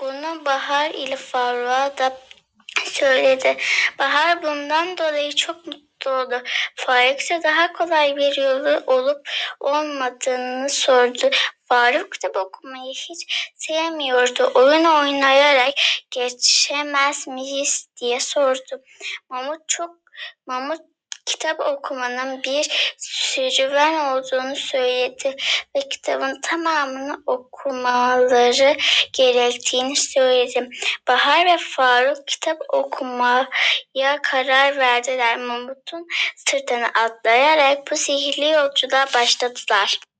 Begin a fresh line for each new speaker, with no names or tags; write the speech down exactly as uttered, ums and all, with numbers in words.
Bunu Bahar ile Faruk'a da söyledi. Bahar bundan dolayı çok mutlu oldu. Faruk ise daha kolay bir yolu olup olmadığını sordu. Faruk kitap okumayı hiç sevmiyordu. Oyun oynayarak geçemez miyiz diye sordu. Mahmut çok Mahmut kitap okumanın bir serüven olduğunu söyledi ve kitabın tamamını okumaları gerektiğini söyledi. Bahar ve Faruk kitap okumaya karar verdiler. Mahmut'un sırtına atlayarak bu sihirli yolculuğa başladılar.